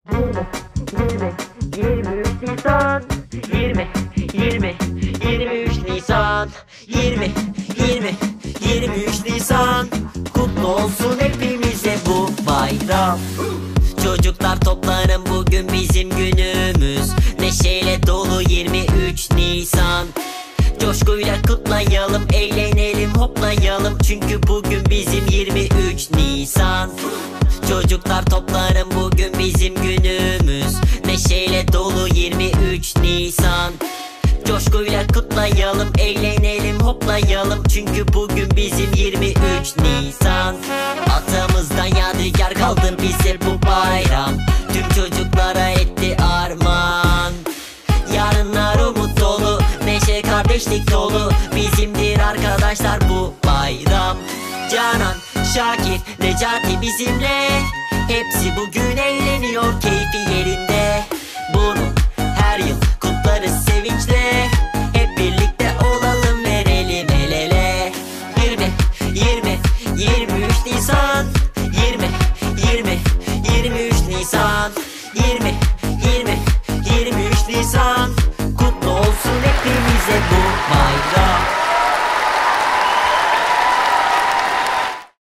23 Nisan 23 Nisan 23 Nisan Kutlu olsun hepimize bu bayram. Çocuklar toplanın, bugün bizim günümüz. Neşeyle dolu 23 Nisan. Coşkuyla kutlayalım, eğlenelim, hoplayalım. Çünkü bugün bizim 23 Nisan. Çocuklar toplanın, bugün bizim günümüz. Neşeyle dolu 23 Nisan. Coşkuyla kutlayalım, eğlenelim, hoplayalım. Çünkü bugün bizim 23 Nisan. Atamızdan yadigar kaldı bize bu bayram. Tüm çocuklara etti armağan. Yarınlar umut dolu, neşe kardeşlik dolu. Bizimdir arkadaşlar bu bayram. Canan, Şakir, Necati bizimle. Hepsi bugün eğleniyor, keyfi